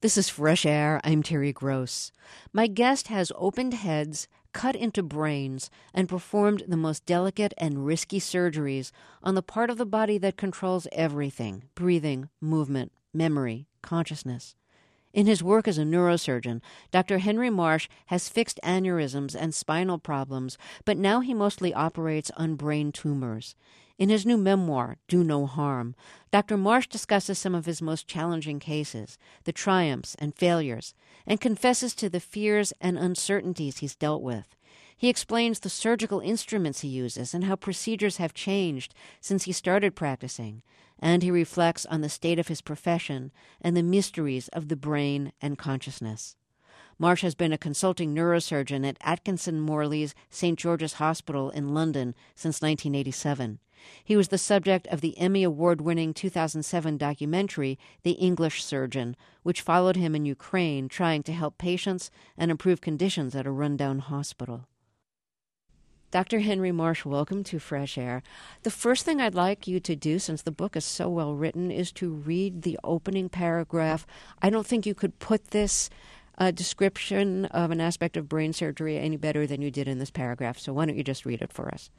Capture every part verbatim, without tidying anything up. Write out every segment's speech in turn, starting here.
This is Fresh Air. I'm Terry Gross. My guest has opened heads, cut into brains, and performed the most delicate and risky surgeries on the part of the body that controls everything: breathing, movement, memory, consciousness. In his work as a neurosurgeon, Doctor Henry Marsh has fixed aneurysms and spinal problems, but now he mostly operates on brain tumors. In his new memoir, Do No Harm, Doctor Marsh discusses some of his most challenging cases, the triumphs and failures, and confesses to the fears and uncertainties he's dealt with. He explains the surgical instruments he uses and how procedures have changed since he started practicing, and he reflects on the state of his profession and the mysteries of the brain and consciousness. Marsh has been a consulting neurosurgeon at Atkinson Morley's Saint George's Hospital in London since nineteen eighty-seven. He was the subject of the Emmy Award-winning two thousand seven documentary, The English Surgeon, which followed him in Ukraine trying to help patients and improve conditions at a rundown hospital. Doctor Henry Marsh, welcome to Fresh Air. The first thing I'd like you to do, since the book is so well written, is to read the opening paragraph. I don't think you could put this uh, description of an aspect of brain surgery any better than you did in this paragraph, so why don't you just read it for us?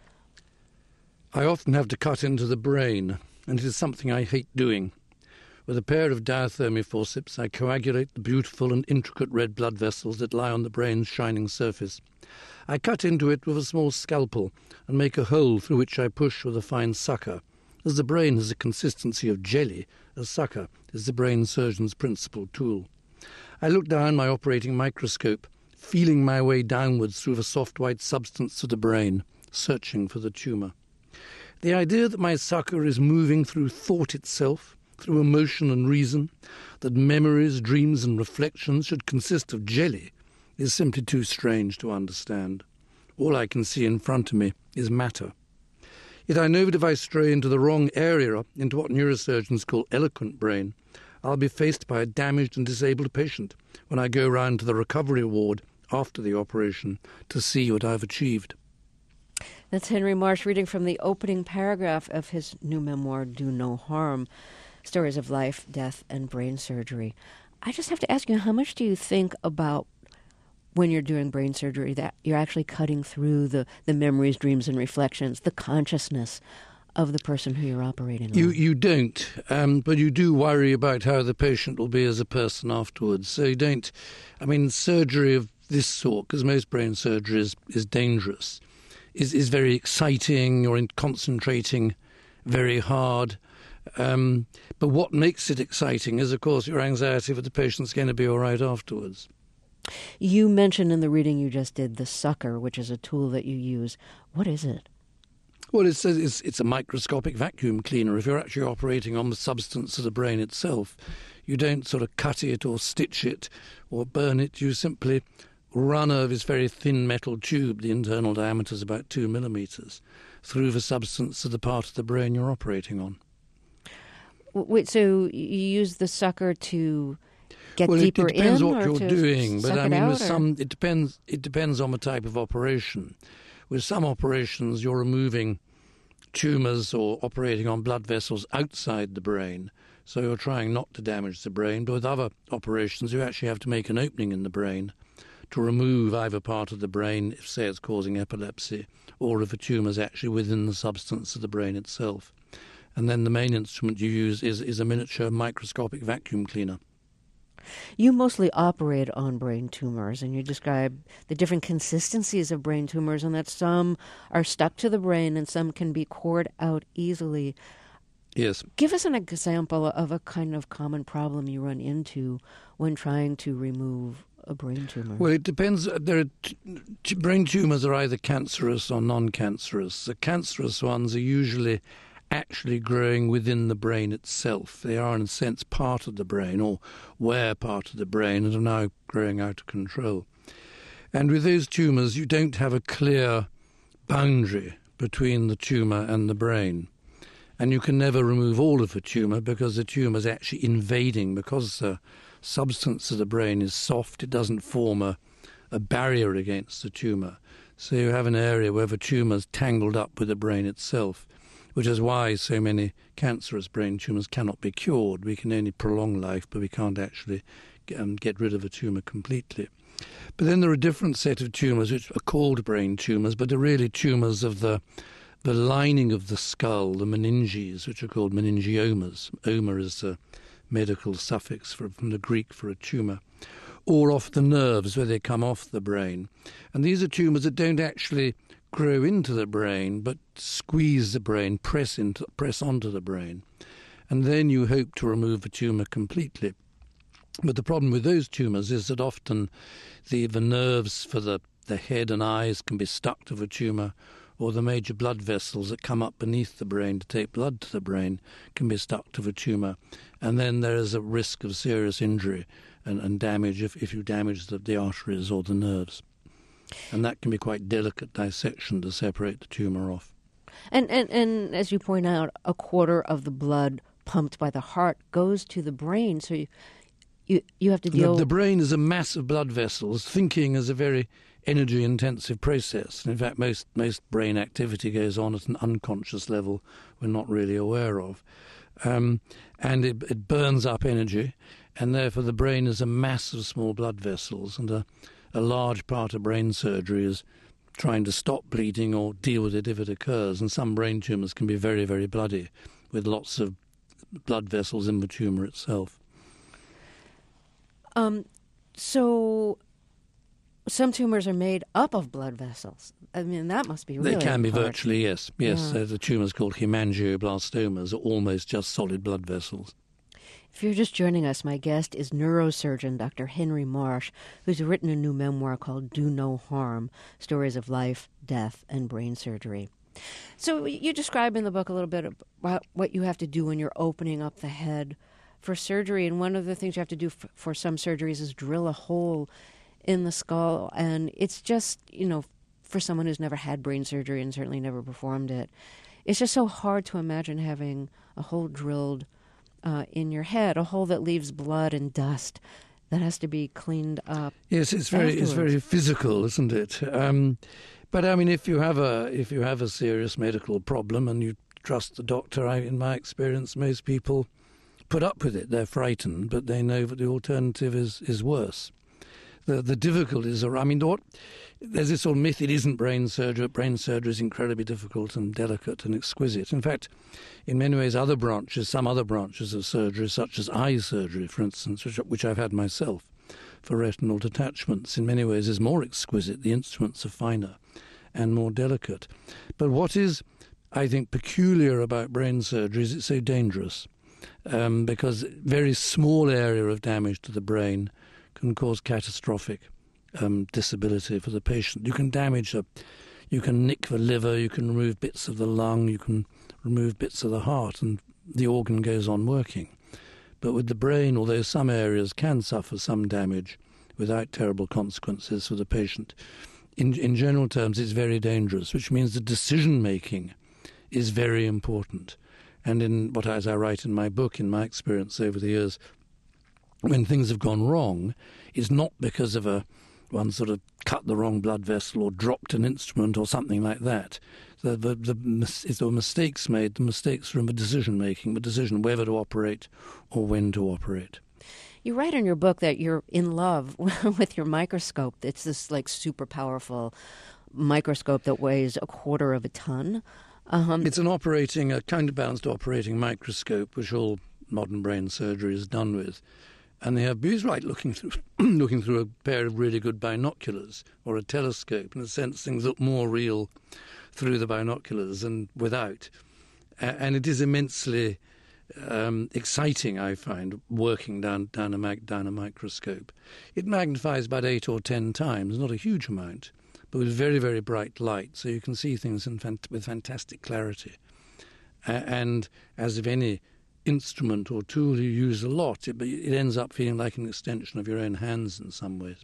I often have to cut into the brain, and it is something I hate doing. With a pair of diathermy forceps, I coagulate the beautiful and intricate red blood vessels that lie on the brain's shining surface. I cut into it with a small scalpel and make a hole through which I push with a fine sucker. As the brain has a consistency of jelly, a sucker is the brain surgeon's principal tool. I look down my operating microscope, feeling my way downwards through the soft white substance to the brain, searching for the tumour. The idea that my sucker is moving through thought itself, through emotion and reason, that memories, dreams and reflections should consist of jelly, is simply too strange to understand. All I can see in front of me is matter. Yet I know that if I stray into the wrong area, into what neurosurgeons call eloquent brain, I'll be faced by a damaged and disabled patient when I go round to the recovery ward after the operation to see what I've achieved. That's Henry Marsh reading from the opening paragraph of his new memoir, Do No Harm, Stories of Life, Death, and Brain Surgery. I just have to ask you, how much do you think about when you're doing brain surgery that you're actually cutting through the, the memories, dreams, and reflections, the consciousness of the person who you're operating on? You, you don't, um, but you do worry about how the patient will be as a person afterwards. So you don't, I mean, surgery of this sort, because most brain surgery is, is dangerous, is, is very exciting. You're in concentrating very hard. Um, but what makes it exciting is, of course, your anxiety that the patient's going to be all right afterwards. You mentioned in the reading you just did the sucker, which is a tool that you use. What is it? Well, it's, it's, it's a microscopic vacuum cleaner. If you're actually operating on the substance of the brain itself, you don't sort of cut it or stitch it or burn it. You simply run over this very thin metal tube, the internal diameter is about two millimetres, through the substance of the part of the brain you're operating on. Wait, so you use the sucker to get well, deeper it, it depends in, what or you're to doing, but suck I it mean, out, with or? some it depends. It depends on the type of operation. With some operations, you're removing tumours or operating on blood vessels outside the brain, so you're trying not to damage the brain. But with other operations, you actually have to make an opening in the brain to remove either part of the brain, if, say, it's causing epilepsy, or if a tumour is actually within the substance of the brain itself. And then the main instrument you use is, is a miniature microscopic vacuum cleaner. You mostly operate on brain tumors, and you describe the different consistencies of brain tumors, and that some are stuck to the brain and some can be cored out easily. Yes. Give us an example of a kind of common problem you run into when trying to remove a brain tumor. Well, it depends. There are t- t- brain tumours are either cancerous or non-cancerous. The cancerous ones are usually actually growing within the brain itself. They are, in a sense, part of the brain, or were part of the brain, and are now growing out of control. And with those tumours, you don't have a clear boundary between the tumour and the brain. And you can never remove all of the tumour because the tumour is actually invading. Because the substance of the brain is soft, it doesn't form a, a barrier against the tumour. So you have an area where the tumour is tangled up with the brain itself, which is why so many cancerous brain tumours cannot be cured. We can only prolong life, but we can't actually um, get rid of a tumour completely. But then there are a different set of tumours which are called brain tumours, but are really tumours of the the lining of the skull, the meninges, which are called meningiomas. Oma is a medical suffix for, from the Greek for a tumour. Or off the nerves where they come off the brain. And these are tumours that don't actually grow into the brain, but squeeze the brain, press into, press onto the brain. And then you hope to remove the tumour completely. But the problem with those tumours is that often the, the nerves for the, the head and eyes can be stuck to the tumour, or the major blood vessels that come up beneath the brain to take blood to the brain can be stuck to the tumour. And then there is a risk of serious injury and, and damage if, if you damage the, the arteries or the nerves. And that can be quite delicate dissection to separate the tumour off. And, and, and as you point out, a quarter of the blood pumped by the heart goes to the brain, so you you, you have to deal... The, the brain is a mass of blood vessels. Thinking is a very energy-intensive process. In fact, most, most brain activity goes on at an unconscious level we're not really aware of. Um, and it, it burns up energy, and therefore the brain is a mass of small blood vessels, and a, a large part of brain surgery is trying to stop bleeding or deal with it if it occurs. And some brain tumours can be very, very bloody, with lots of blood vessels in the tumour itself. Um, so some tumours are made up of blood vessels. I mean, that must be really They can be hard. virtually, yes. Yes, Yeah. uh, the tumours called hemangioblastomas are almost just solid blood vessels. If you're just joining us, my guest is neurosurgeon Doctor Henry Marsh, who's written a new memoir called Do No Harm, Stories of Life, Death, and Brain Surgery. So you describe in the book a little bit about what you have to do when you're opening up the head for surgery, and one of the things you have to do f- for some surgeries is drill a hole in the skull, and it's just, you know, for someone who's never had brain surgery and certainly never performed it, it's just so hard to imagine having a hole drilled uh, in your head, a hole that leaves blood and dust that has to be cleaned up. Yes, it's very afterwards. it's very physical, isn't it? Um, but I mean, if you have a if you have a serious medical problem and you trust the doctor, I, in my experience, most people put up with it. They're frightened, but they know that the alternative is, is worse. The the difficulties are, I mean, what, there's this old myth, it isn't brain surgery. Brain surgery is incredibly difficult and delicate and exquisite. In fact, in many ways, other branches, some other branches of surgery, such as eye surgery, for instance, which, which I've had myself for retinal detachments, in many ways is more exquisite. The instruments are finer and more delicate. But what is, I think, peculiar about brain surgery is it's so dangerous. Um, because a very small area of damage to the brain can cause catastrophic um, disability for the patient. You can damage a, you can nick the liver, you can remove bits of the lung, you can remove bits of the heart, and the organ goes on working. But with the brain, although some areas can suffer some damage without terrible consequences for the patient, in, in general terms it's very dangerous, which means the decision-making is very important. And in what, as I write in my book, in my experience over the years, when things have gone wrong, it's not because of a one sort of cut the wrong blood vessel or dropped an instrument or something like that. The, the, the, if there were mistakes made, the mistakes are in the decision-making, the decision whether to operate or when to operate. You write in your book that you're in love with your microscope. It's this, like, super powerful microscope that weighs a quarter of a ton. Um, it's an operating, a counterbalanced operating microscope, which all modern brain surgery is done with. And they have, he's right, looking through, looking through a pair of really good binoculars or a telescope. In a sense, things look more real through the binoculars than without. And it is immensely um, exciting, I find, working down, down, a mag, down a microscope. It magnifies about eight or ten times, not a huge amount, but with very, very bright light, so you can see things in fant- with fantastic clarity. Uh, and as if any instrument or tool you use a lot, it, it ends up feeling like an extension of your own hands in some ways.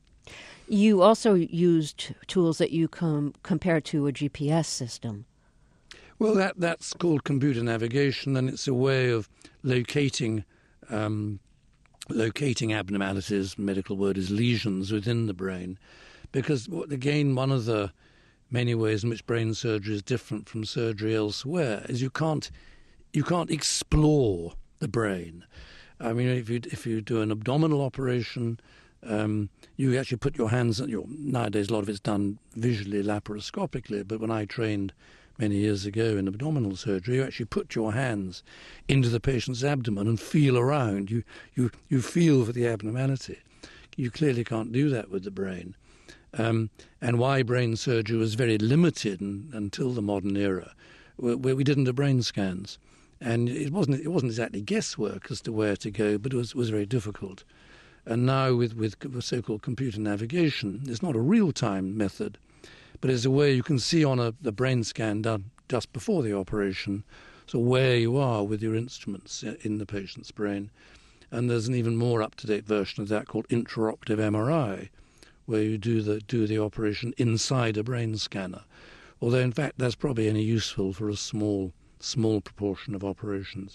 You also used tools that you com- compare to a G P S system. Well, that that's called computer navigation, and it's a way of locating um, locating abnormalities. Medical word is lesions within the brain. Because, again, one of the many ways in which brain surgery is different from surgery elsewhere is you can't you can't explore the brain. I mean, if you if you do an abdominal operation, um, you actually put your hands. Your, nowadays, a lot of it's done visually, laparoscopically. But when I trained many years ago in abdominal surgery, you actually put your hands into the patient's abdomen and feel around. You you you feel for the abnormality. You clearly can't do that with the brain. Um, and why brain surgery was very limited in, until the modern era, where, where we didn't do brain scans. And it wasn't it wasn't exactly guesswork as to where to go, but it was, was very difficult. And now with, with so-called computer navigation, it's not a real-time method, but it's a way you can see on a the brain scan done just before the operation, so where you are with your instruments in the patient's brain. And there's an even more up-to-date version of that called intraoperative M R I, where you do the do the operation inside a brain scanner. Although in fact that's probably only useful for a small small proportion of operations.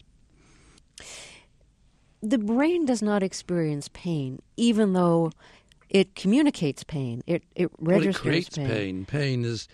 The brain does not experience pain, even though it communicates pain. It it registers well, it creates pain. pain. Pain is,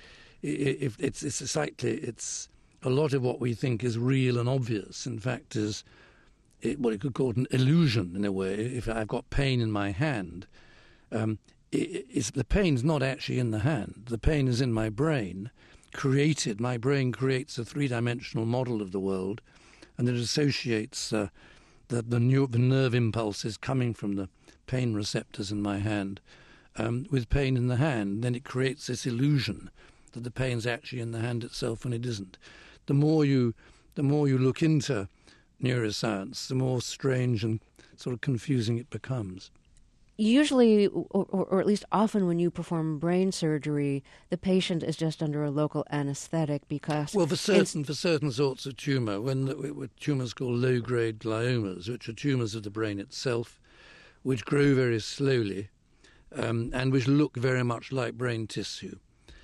if it's it's slightly, it's a lot of what we think is real and obvious. In fact, is it, what you could call an illusion in a way. If I've got pain in my hand, um, it, it's, the pain's not actually in the hand. The pain is in my brain. Created, my brain creates a three-dimensional model of the world, and it associates uh, the the, new, the nerve impulses coming from the pain receptors in my hand um, with pain in the hand. Then it creates this illusion that the pain's actually in the hand itself when it isn't. The more you, the more you look into neuroscience, the more strange and sort of confusing it becomes. Usually, or, or at least often when you perform brain surgery, the patient is just under a local anesthetic because... Well, for certain for certain sorts of tumour, when the, with tumours called low-grade gliomas, which are tumours of the brain itself, which grow very slowly um, and which look very much like brain tissue.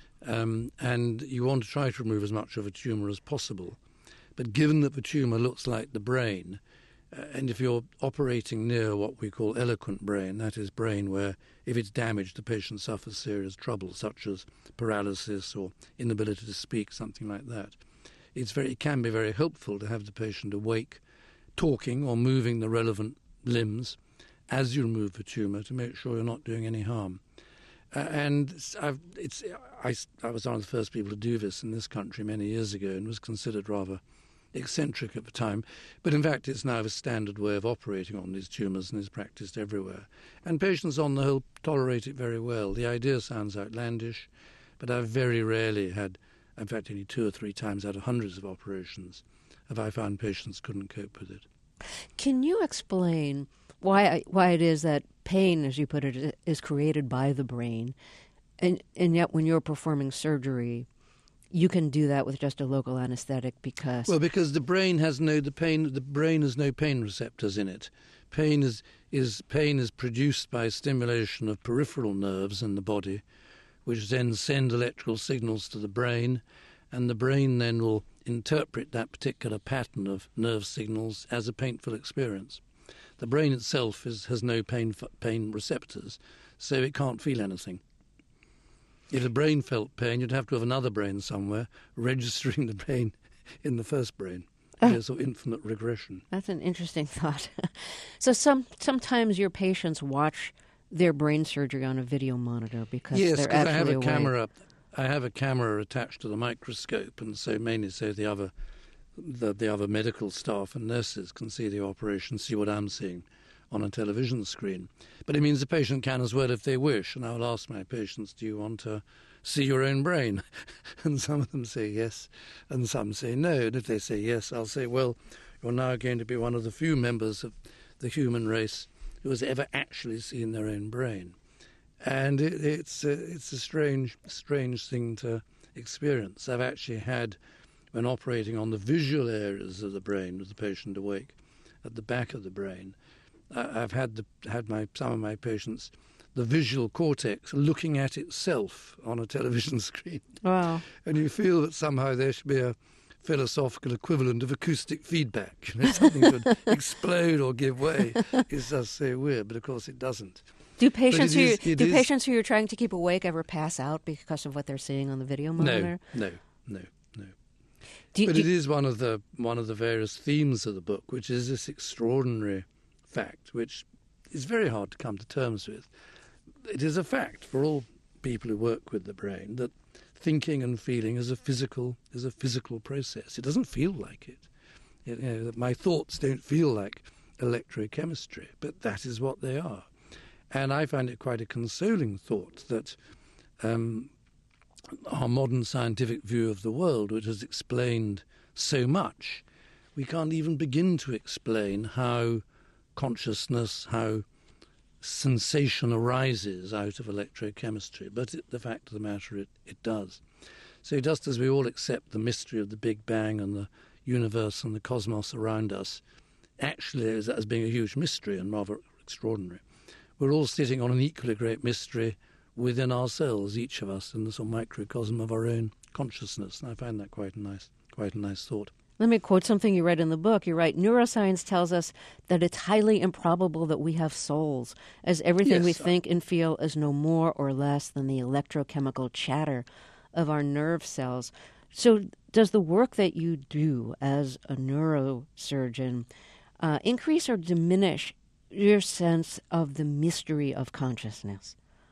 Um, and you want to try to remove as much of a tumour as possible. But given that the tumour looks like the brain, Uh, and if you're operating near what we call eloquent brain, that is brain where if it's damaged the patient suffers serious trouble, such as paralysis or inability to speak, something like that, it's very, it can be very helpful to have the patient awake, talking or moving the relevant limbs as you remove the tumour to make sure you're not doing any harm. Uh, and I've, it's, I, I was one of the first people to do this in this country many years ago and was considered rather eccentric at the time, but in fact it's now a standard way of operating on these tumours and is practised everywhere. And patients on the whole tolerate it very well. The idea sounds outlandish, but I've very rarely had, in fact only two or three times out of hundreds of operations, have I found patients couldn't cope with it. Can you explain why why it is that pain, as you put it, is created by the brain, and and yet when you're performing surgery, you can do that with just a local anesthetic because... Well, because the brain has no the pain. The brain has no pain receptors in it. Pain is is pain is produced by stimulation of peripheral nerves in the body, which then send electrical signals to the brain, and the brain then will interpret that particular pattern of nerve signals as a painful experience. The brain itself is, has no pain pain receptors, so it can't feel anything. If the brain felt pain, you'd have to have another brain somewhere registering the pain in the first brain. Oh. There's sort of infinite regression. That's an interesting thought. So some sometimes your patients watch their brain surgery on a video monitor because yes, they're because actually I have a awake. camera. I have a camera attached to the microscope, and so mainly so the other, the, the other medical staff and nurses can see the operation, see what I'm seeing on a television screen. But it means the patient can as well if they wish, and I'll ask my patients, do you want to see your own brain? And some of them say yes, and some say no. And if they say yes, I'll say, well, you're now going to be one of the few members of the human race who has ever actually seen their own brain. And it, it's, a, it's a strange, strange thing to experience. I've actually had, when operating on the visual areas of the brain with the patient awake, at the back of the brain, I've had the, had my some of my patients, the visual cortex looking at itself on a television screen. Wow. And you feel that somehow there should be a philosophical equivalent of acoustic feedback. You know, something should explode or give way. It's just so weird, but of course it doesn't. Do patients who is, do is, patients who you're trying to keep awake ever pass out because of what they're seeing on the video monitor? No, no, no, no. Do you, but do it is one of the one of the various themes of the book, which is this extraordinary fact, which is very hard to come to terms with. It is a fact for all people who work with the brain that thinking and feeling is a physical is a physical process. It doesn't feel like it. it you know, my thoughts don't feel like electrochemistry, but that is what they are. And I find it quite a consoling thought that um, our modern scientific view of the world, which has explained so much, we can't even begin to explain how consciousness, how sensation arises out of electrochemistry. But it, the fact of the matter, it, it does. So just as we all accept the mystery of the Big Bang and the universe and the cosmos around us, actually as, as being a huge mystery and rather extraordinary, we're all sitting on an equally great mystery within ourselves, each of us, in the sort of microcosm of our own consciousness. And I find that quite a nice, quite a nice thought. Let me quote something you read in the book. You write, neuroscience tells us that it's highly improbable that we have souls, as everything yes, we think and feel is no more or less than the electrochemical chatter of our nerve cells. So does the work that you do as a neurosurgeon uh, increase or diminish your sense of the mystery of consciousness?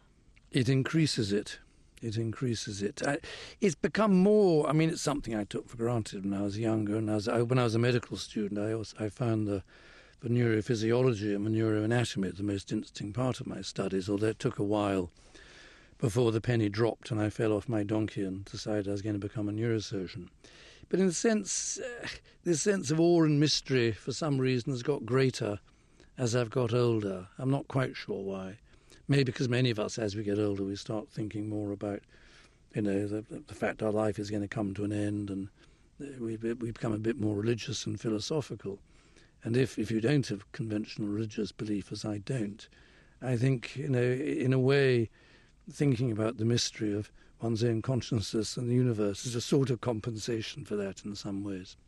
It increases it. It increases it. I, it's become more, I mean, it's something I took for granted when I was younger. And I was, I, when I was a medical student, I, also, I found the, the neurophysiology and the neuroanatomy the most interesting part of my studies, although it took a while before the penny dropped and I fell off my donkey and decided I was going to become a neurosurgeon. But in a sense, uh, this sense of awe and mystery, for some reason, has got greater as I've got older. I'm not quite sure why. Maybe because many of us, as we get older, we start thinking more about, you know, the, the fact our life is going to come to an end, and we, we become a bit more religious and philosophical. And if, if you don't have conventional religious belief, as I don't, I think, you know, in a way, thinking about the mystery of one's own consciousness and the universe is a sort of compensation for that in some ways.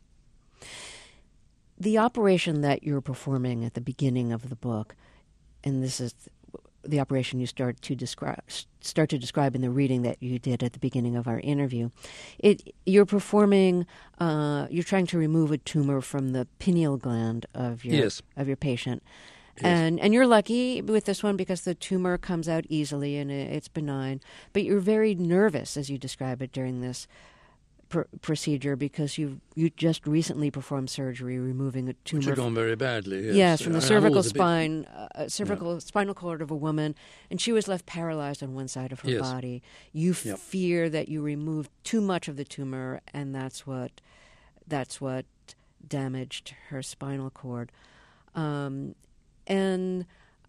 The operation that you're performing at the beginning of the book, and this is the operation you start to describe start to describe in the reading that you did at the beginning of our interview. It you're performing uh, you're trying to remove a tumor from the pineal gland of your yes. of your patient. Yes. And and you're lucky with this one because the tumor comes out easily and it's benign. But you're very nervous, as you describe it, during this pr- procedure because you you just recently performed surgery removing a tumor. Which had gone very badly. Yes, yes from the I, cervical I spine, bit... uh, cervical yeah. spinal cord of a woman, and she was left paralyzed on one side of her yes. body. You yep. fear that you removed too much of the tumor, and that's what that's what damaged her spinal cord. Um, And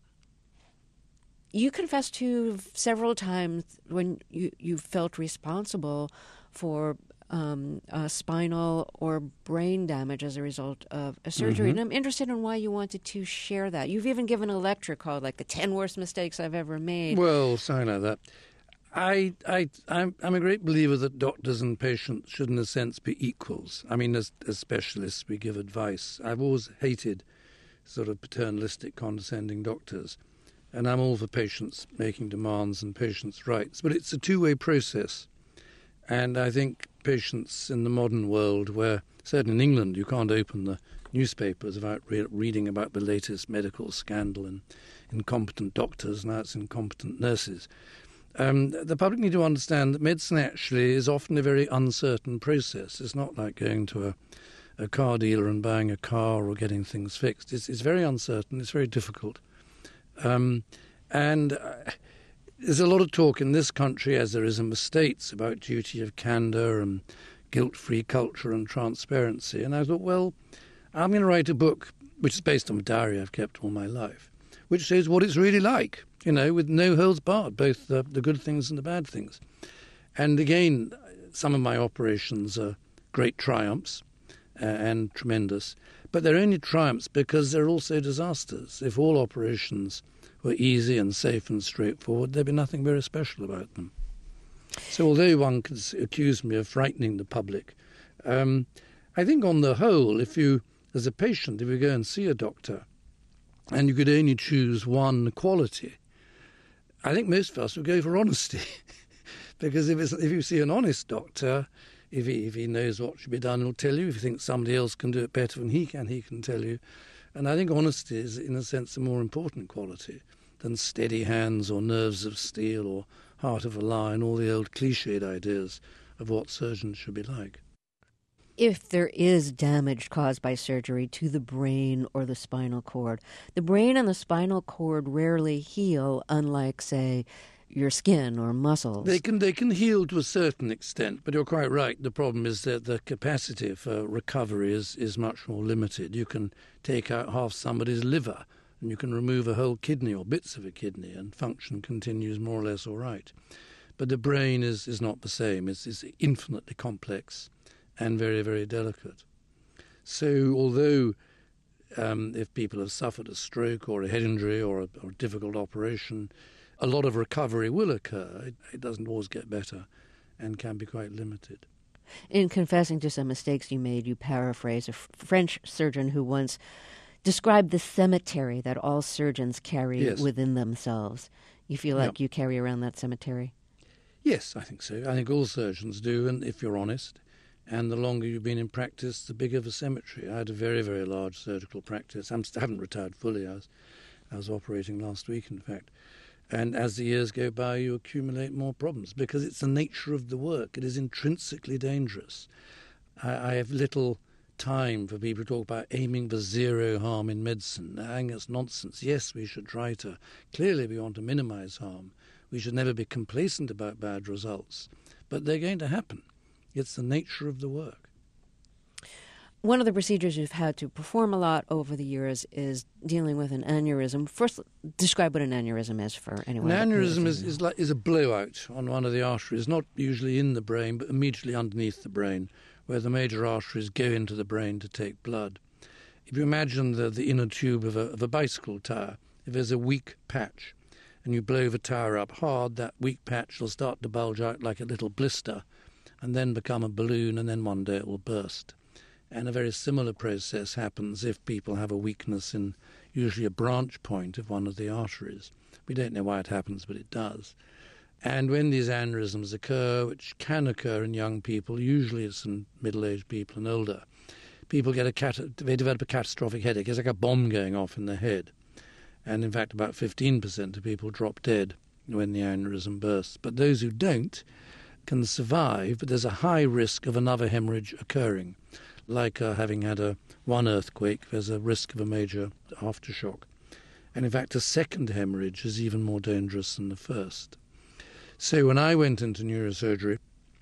you confessed to several times when you, you felt responsible for um, uh, spinal or brain damage as a result of a surgery. Mm-hmm. And I'm interested in why you wanted to share that. You've even given a lecture called, like, the ten worst mistakes I've ever made. Well, something like that. I, I, I'm, I'm a great believer that doctors and patients should, in a sense, be equals. I mean, as, as specialists, we give advice. I've always hated sort of paternalistic, condescending doctors. And I'm all for patients making demands and patients' rights. But it's a two-way process. And I think patients in the modern world, where, certainly in England, you can't open the newspapers without re- reading about the latest medical scandal and incompetent doctors, now it's incompetent nurses. Um, the public need to understand that medicine actually is often a very uncertain process. It's not like going to a a car dealer and buying a car or getting things fixed. It's, it's very uncertain. It's very difficult. Um, and uh, there's a lot of talk in this country, as there is in the States, about duty of candour and guilt-free culture and transparency. And I thought, well, I'm going to write a book which is based on a diary I've kept all my life, which shows what it's really like, you know, with no holds barred, both the, the good things and the bad things. And again, some of my operations are great triumphs, Uh, and tremendous. But they're only triumphs because they're also disasters. If all operations were easy and safe and straightforward, there'd be nothing very special about them. So although one could accuse me of frightening the public, um, I think on the whole, if you, as a patient, if you go and see a doctor and you could only choose one quality, I think most of us would go for honesty. Because if, it's, if you see an honest doctor, If he, if he knows what should be done, he'll tell you. If he thinks somebody else can do it better than he can, he can tell you. And I think honesty is, in a sense, a more important quality than steady hands or nerves of steel or heart of a lion, all the old cliched ideas of what surgeons should be like. If there is damage caused by surgery to the brain or the spinal cord, the brain and the spinal cord rarely heal, unlike, say, your skin or muscles. They can they can heal to a certain extent, but you're quite right. The problem is that the capacity for recovery is, is much more limited. You can take out half somebody's liver and you can remove a whole kidney or bits of a kidney and function continues more or less all right. But the brain is, is not the same. It's, it's infinitely complex and very, very delicate. So although um, if people have suffered a stroke or a head injury or a, or a difficult operation, a lot of recovery will occur. It, it doesn't always get better and can be quite limited. In confessing to some mistakes you made, you paraphrase a f- French surgeon who once described the cemetery that all surgeons carry yes. within themselves. You feel like yep. you carry around that cemetery? Yes, I think so. I think all surgeons do, and if you're honest. And the longer you've been in practice, the bigger the cemetery. I had a very, very large surgical practice. I'm, I haven't retired fully. I was, I was operating last week, in fact. And as the years go by, you accumulate more problems because it's the nature of the work. It is intrinsically dangerous. I, I have little time for people to talk about aiming for zero harm in medicine. I think it's nonsense. Yes, we should try to. Clearly, we want to minimize harm. We should never be complacent about bad results. But they're going to happen. It's the nature of the work. One of the procedures you've had to perform a lot over the years is dealing with an aneurysm. First, describe what an aneurysm is for anyone. An aneurysm is, is, like, is a blowout on one of the arteries, not usually in the brain, but immediately underneath the brain, where the major arteries go into the brain to take blood. If you imagine the, the inner tube of a, of a bicycle tyre, if there's a weak patch, and you blow the tyre up hard, that weak patch will start to bulge out like a little blister, and then become a balloon, and then one day it will burst. And a very similar process happens if people have a weakness in usually a branch point of one of the arteries. We don't know why it happens, but it does. And when these aneurysms occur, which can occur in young people, usually it's in middle-aged people and older, people get a cat- they develop a catastrophic headache. It's like a bomb going off in the head. And in fact, about fifteen percent of people drop dead when the aneurysm bursts. But those who don't can survive, but there's a high risk of another hemorrhage occurring. Like uh, having had a one earthquake, there's a risk of a major aftershock. And in fact, a second hemorrhage is even more dangerous than the first. So when I went into neurosurgery,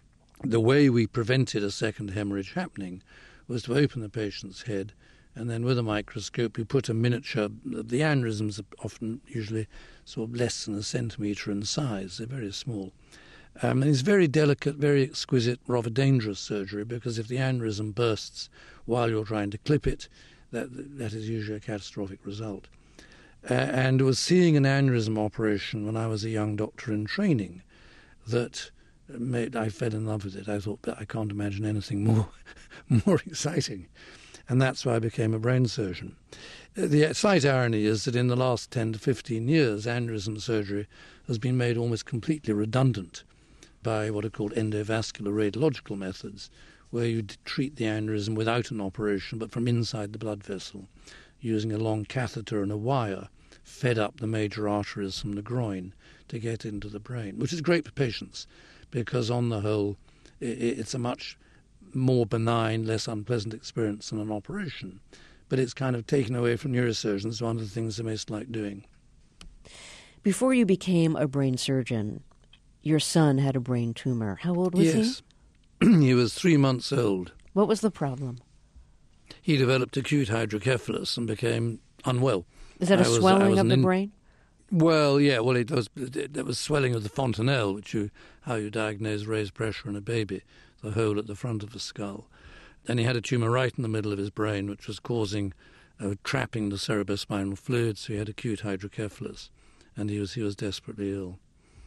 the way we prevented a second hemorrhage happening was to open the patient's head, and then with a microscope you put a miniature, the aneurysms are often usually sort of less than a centimetre in size, they're very small. Um, and it's very delicate, very exquisite, rather dangerous surgery, because if the aneurysm bursts while you're trying to clip it, that that is usually a catastrophic result. Uh, and it was seeing an aneurysm operation when I was a young doctor in training that made, I fell in love with it. I thought, I can't imagine anything more, more exciting. And that's why I became a brain surgeon. The slight irony is that in the last ten to fifteen years, aneurysm surgery has been made almost completely redundant by what are called endovascular radiological methods, where you treat the aneurysm without an operation, but from inside the blood vessel, using a long catheter and a wire fed up the major arteries from the groin to get into the brain, which is great for patients, because on the whole, it's a much more benign, less unpleasant experience than an operation. But it's kind of taken away from neurosurgeons, one of the things they most like doing. Before you became a brain surgeon, your son had a brain tumor. How old was yes. he? Yes, he was three months old. What was the problem? He developed acute hydrocephalus and became unwell. Is that a I was, swelling of the in... brain? Well, yeah, well, it was, it was swelling of the fontanelle, which you, how you diagnose raised pressure in a baby, the hole at the front of the skull. And he had a tumour right in the middle of his brain, which was causing, uh, trapping the cerebrospinal fluid, so he had acute hydrocephalus, and he was he was desperately ill.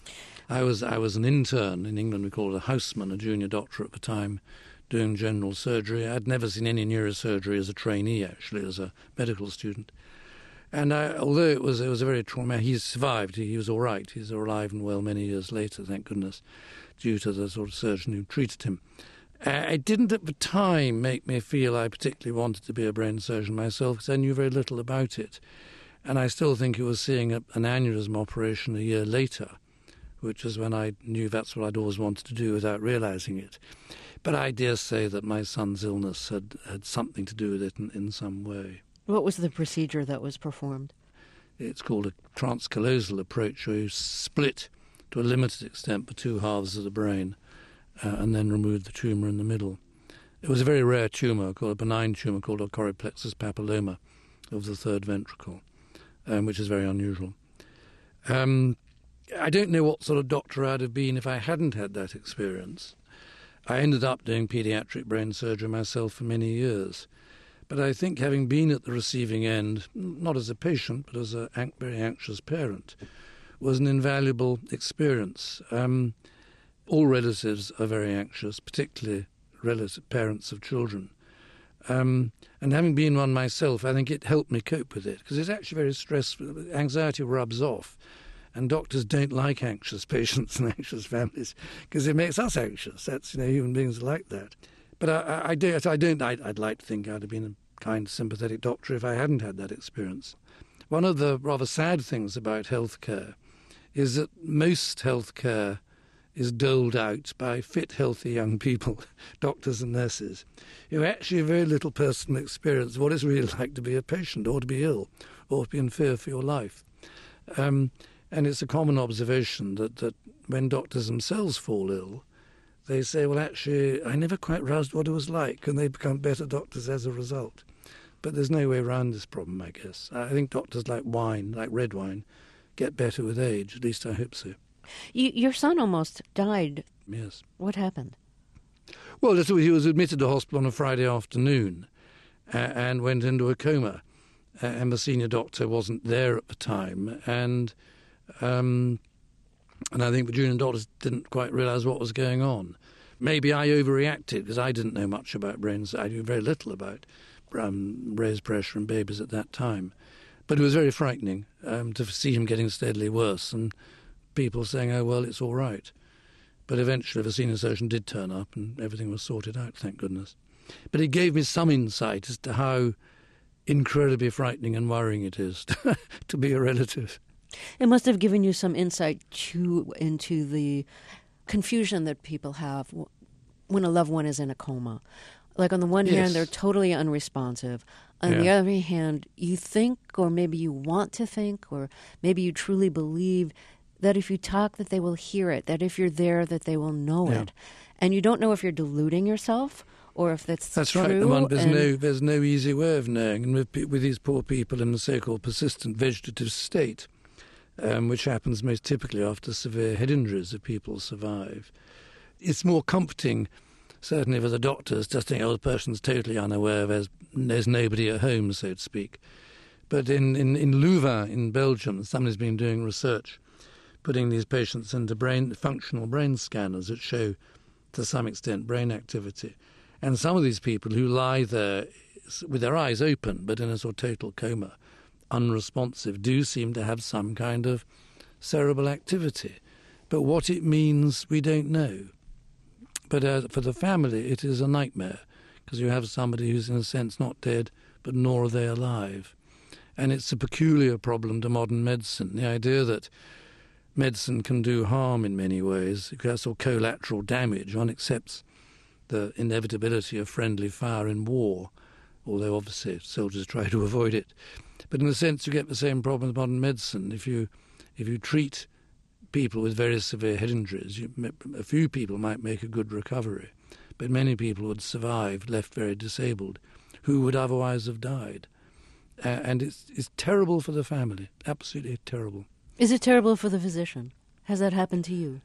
I was I was an intern in England. We called it a houseman, a junior doctor at the time, doing general surgery. I'd never seen any neurosurgery as a trainee, actually, as a medical student. And I, although it was it was a very traumatic, he survived. He, he was all right. He's alive and well many years later, thank goodness, due to the sort of surgeon who treated him. Uh, it didn't at the time make me feel I particularly wanted to be a brain surgeon myself, because I knew very little about it. And I still think it was seeing a, an aneurysm operation a year later, which is when I knew that's what I'd always wanted to do without realising it. But I dare say that my son's illness had, had something to do with it in, in some way. What was the procedure that was performed? It's called a transcallosal approach, where you split to a limited extent the two halves of the brain uh, and then remove the tumour in the middle. It was a very rare tumour, called a benign tumour called a choroplexus papilloma of the third ventricle, um, which is very unusual. Um, I don't know what sort of doctor I'd have been if I hadn't had that experience. I ended up doing paediatric brain surgery myself for many years. But I think having been at the receiving end, not as a patient, but as a very anxious parent, was an invaluable experience. Um, all relatives are very anxious, particularly relative, parents of children. Um, and having been one myself, I think it helped me cope with it, because it's actually very stressful. Anxiety rubs off. And doctors don't like anxious patients and anxious families because it makes us anxious. That's, you know, human beings are like that. But I, I, I, do, I don't. I'd, I'd like to think I'd have been a kind, sympathetic doctor if I hadn't had that experience. One of the rather sad things about healthcare is that most healthcare is doled out by fit, healthy young people, doctors and nurses, who actually have very little personal experience of what it's really like to be a patient or to be ill or to be in fear for your life. Um, And it's a common observation that, that when doctors themselves fall ill, they say, well, actually, I never quite roused what it was like, and they become better doctors as a result. But there's no way around this problem, I guess. I think doctors like wine, like red wine, get better with age. At least I hope so. You, your son almost died. Yes. What happened? Well, he was admitted to hospital on a Friday afternoon uh, and went into a coma. Uh, and the senior doctor wasn't there at the time. And... Um, and I think the junior doctors didn't quite realise what was going on. Maybe I overreacted because I didn't know much about brains. I knew very little about um, raised pressure in babies at that time. But it was very frightening um, to see him getting steadily worse and people saying, oh, well, it's all right. But eventually the senior surgeon did turn up and everything was sorted out, thank goodness. But it gave me some insight as to how incredibly frightening and worrying it is to, to be a relative. It must have given you some insight too into the confusion that people have when a loved one is in a coma. Like on the one yes. hand, they're totally unresponsive. On yeah. the other hand, you think, or maybe you want to think, or maybe you truly believe that if you talk that they will hear it, that if you're there that they will know yeah. it. And you don't know if you're deluding yourself or if that's, that's true. That's right. One, there's, and no, there's no easy way of knowing. And with, with these poor people in the so-called persistent vegetative state, Um, which happens most typically after severe head injuries if people survive. It's more comforting, certainly for the doctors, just think, oh, the person's totally unaware, there's, there's nobody at home, so to speak. But in, in, in Louvain, in Belgium, somebody's been doing research, putting these patients into brain functional brain scanners that show, to some extent, brain activity. And some of these people who lie there with their eyes open, but in a sort of total coma, unresponsive, do seem to have some kind of cerebral activity. But what it means, we don't know. But uh, for the family, it is a nightmare, because you have somebody who's, in a sense, not dead, but nor are they alive. And it's a peculiar problem to modern medicine, the idea that medicine can do harm in many ways, because or collateral damage. One accepts the inevitability of friendly fire in war, although obviously soldiers try to avoid it. But in a sense, you get the same problem with modern medicine. If you if you treat people with very severe head injuries, you, a few people might make a good recovery, but many people would survive, left very disabled, who would otherwise have died. Uh, and it's, it's terrible for the family, absolutely terrible. Is it terrible for the physician? Has that happened to you?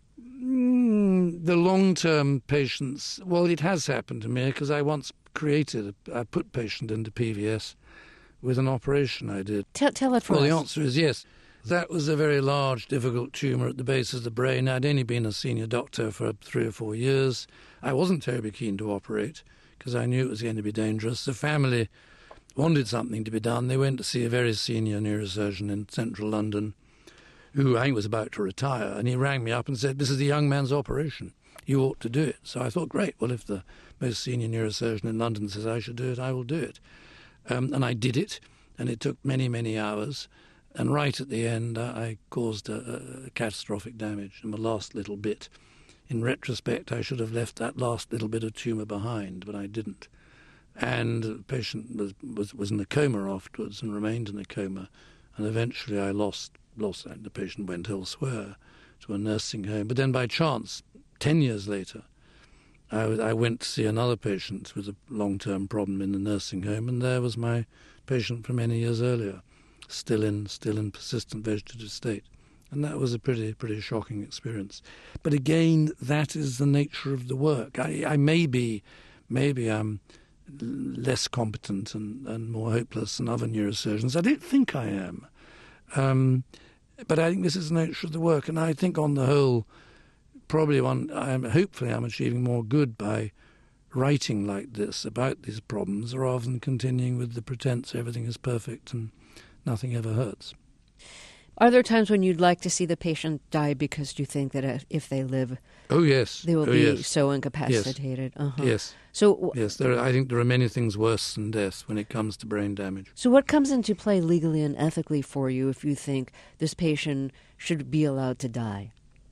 Mm, the long-term patients, well, it has happened to me, because I once created, a, I put patient into P V S with an operation I did. Tell, tell it for well, us. Well, the answer is yes. That was a very large, difficult tumour at the base of the brain. I'd only been a senior doctor for three or four years. I wasn't terribly keen to operate because I knew it was going to be dangerous. The family wanted something to be done. They went to see a very senior neurosurgeon in central London who I think was about to retire, and he rang me up and said, this is the young man's operation. you ought to do it. So I thought, great, well, if the most senior neurosurgeon in London says I should do it, I will do it. Um, and I did it, and it took many, many hours. And right at the end, uh, I caused a, a catastrophic damage in the last little bit. In retrospect, I should have left that last little bit of tumour behind, but I didn't. And the patient was, was, was in a coma afterwards and remained in a coma. And eventually I lost, lost the patient went elsewhere to a nursing home. But then by chance, ten years later, I, I went to see another patient with a long-term problem in the nursing home, and there was my patient from many years earlier, still in still in persistent vegetative state. And that was a pretty pretty shocking experience. But again, that is the nature of the work. I, I may be, maybe I'm less competent and, and more hopeless than other neurosurgeons. I don't think I am. Um, but I think this is the nature of the work. And I think on the whole, probably one, I'm, hopefully I'm achieving more good by writing like this about these problems rather than continuing with the pretense everything is perfect and nothing ever hurts. Are there times when you'd like to see the patient die because you think that if they live, oh yes, they will oh, be yes. so incapacitated? Yes, uh-huh. yes. So yes. There, are, I think there are many things worse than death when it comes to brain damage. So, what comes into play legally and ethically for you if you think this patient should be allowed to die?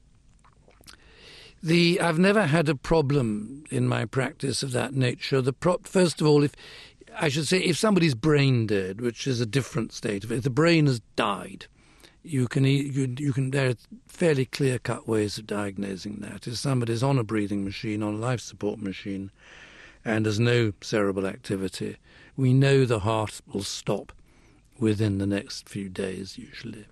The I've never had a problem in my practice of that nature. The pro, first of all, if I should say, if somebody's brain dead, which is a different state of it, if the brain has died. You can, you, you can. There are fairly clear-cut ways of diagnosing that. If somebody's on a breathing machine, on a life support machine, and there's no cerebral activity, we know the heart will stop within the next few days, usually.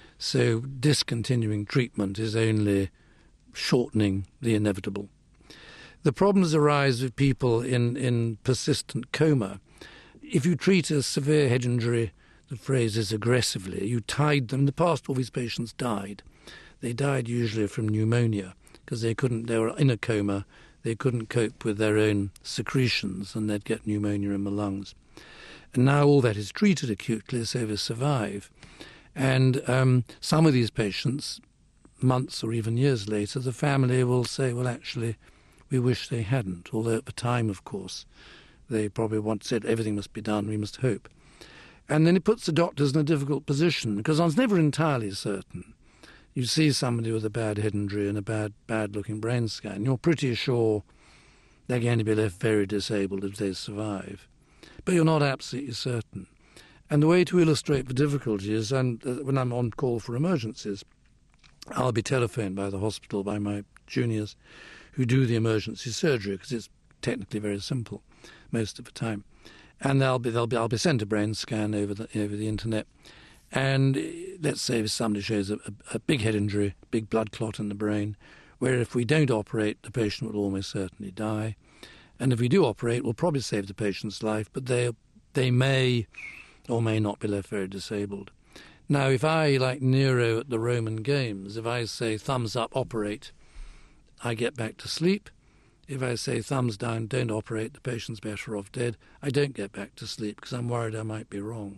So discontinuing treatment is only shortening the inevitable. The problems arise with people in, in persistent coma. If you treat a severe head injury, the phrase is aggressively, you tied them. In the past, all these patients died. They died usually from pneumonia because they couldn't, they were in a coma, they couldn't cope with their own secretions and they'd get pneumonia in the lungs. And now all that is treated acutely, so they survive. And um, some of these patients, months or even years later, the family will say, well, actually, we wish they hadn't. Although at the time, of course, they probably once said everything must be done, we must hope. And then it puts the doctors in a difficult position because one's never entirely certain. You see somebody with a bad head injury and a bad, bad-looking brain scan, you're pretty sure they're going to be left very disabled if they survive. But you're not absolutely certain. And the way to illustrate the difficulty is, and uh, when I'm on call for emergencies, I'll be telephoned by the hospital by my juniors who do the emergency surgery because it's technically very simple most of the time. And they'll be, they'll be, I'll be sent a brain scan over the over the internet. And let's say if somebody shows a, a, a big head injury, big blood clot in the brain, where if we don't operate, the patient will almost certainly die. And if we do operate, we'll probably save the patient's life, but they they may or may not be left very disabled. Now, if I, like Nero at the Roman Games, if I say thumbs up, operate, I get back to sleep. If I say thumbs down, don't operate, the patient's better off dead, I don't get back to sleep because I'm worried I might be wrong.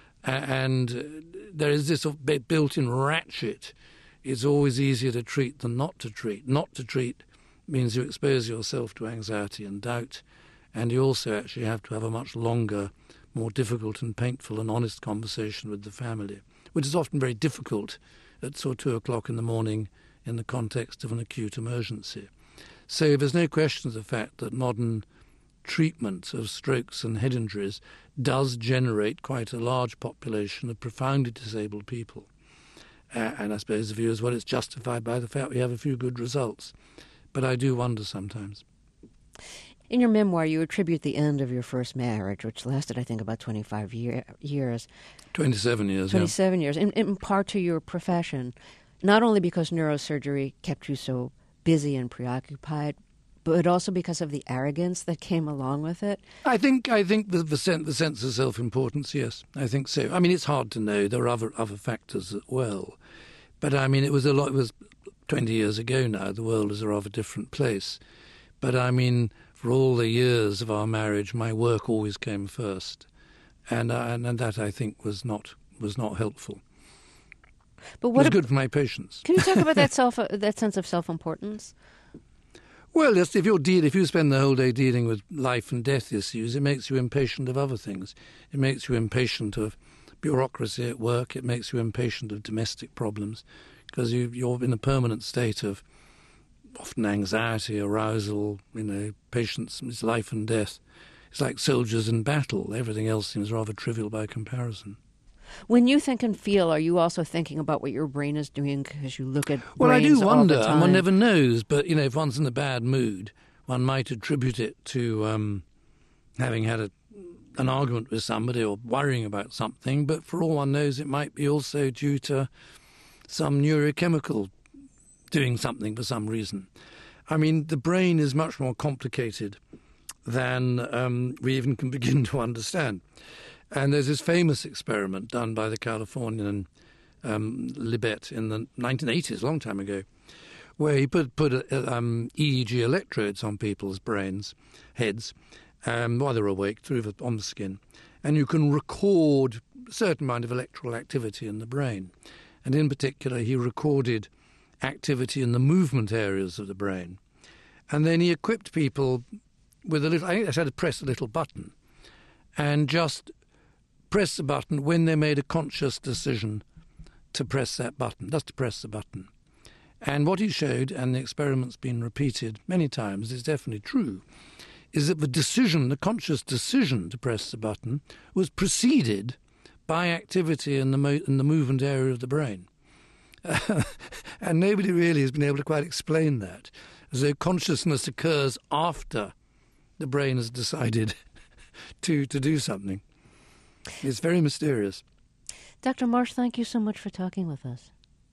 And there is this built-in ratchet. It's always easier to treat than not to treat. Not to treat means you expose yourself to anxiety and doubt, and you also actually have to have a much longer, more difficult and painful and honest conversation with the family, which is often very difficult at sort of two o'clock in the morning in the context of an acute emergency. So there's no question of the fact that modern treatment of strokes and head injuries does generate quite a large population of profoundly disabled people. Uh, and I suppose the view is, well, it's justified by the fact we have a few good results. But I do wonder sometimes. In your memoir, you attribute the end of your first marriage, which lasted, I think, about twenty-five year, years. twenty-seven years, twenty-seven yeah. years, in, in part to your profession, not only because neurosurgery kept you so busy and preoccupied, but also because of the arrogance that came along with it? I think I think the the, sen- the sense of self-importance, yes, I think so. I mean, it's hard to know. There are other other factors as well. But, I mean, it was a lot. It was twenty years ago now. The world is a rather different place. But, I mean, for all the years of our marriage, my work always came first. And uh, and, and that, I think, was not was not helpful. But what it was ab- good for my patients. Can you talk about that self uh, that sense of self-importance? Well, just if you're deal, if you spend the whole day dealing with life and death issues, it makes you impatient of other things. It makes you impatient of bureaucracy at work. It makes you impatient of domestic problems, because you, you're in a permanent state of often anxiety, arousal, you know, patience. It's life and death. It's like soldiers in battle. Everything else seems rather trivial by comparison. When you think and feel, are you also thinking about what your brain is doing because you look at Well, I brains do all wonder, the time? and one never knows, but, you know, if one's in a bad mood, one might attribute it to um, having had a, an argument with somebody or worrying about something, but for all one knows, it might be also due to some neurochemical doing something for some reason. I mean, the brain is much more complicated than um, we even can begin to understand. And there's this famous experiment done by the Californian um, Libet in the nineteen eighties, a long time ago, where he put, put uh, um, E E G electrodes on people's brains, heads, um, while they're awake, through the, on the skin. And you can record a certain amount of electrical activity in the brain. And in particular, he recorded activity in the movement areas of the brain. And then he equipped people with a little, I think they had to press a little button and just press the button when they made a conscious decision to press that button, just to press the button. And what he showed, and the experiment's been repeated many times, is definitely true, is that the decision, the conscious decision to press the button, was preceded by activity in the, mo- in the movement area of the brain. And nobody really has been able to quite explain that, as though consciousness occurs after the brain has decided to, to do something. It's very mysterious. Doctor Marsh, thank you so much for talking with us.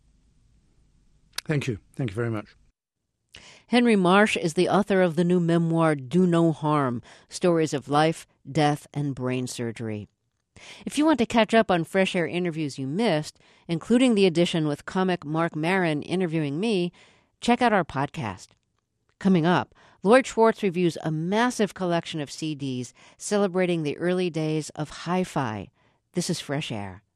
Thank you. Thank you very much. Henry Marsh is the author of the new memoir, Do No Harm, Stories of Life, Death, and Brain Surgery. If you want to catch up on Fresh Air interviews you missed, including the edition with comic Mark Maron interviewing me, check out our podcast. Coming up, Lloyd Schwartz reviews a massive collection of C Ds celebrating the early days of hi-fi. This is Fresh Air.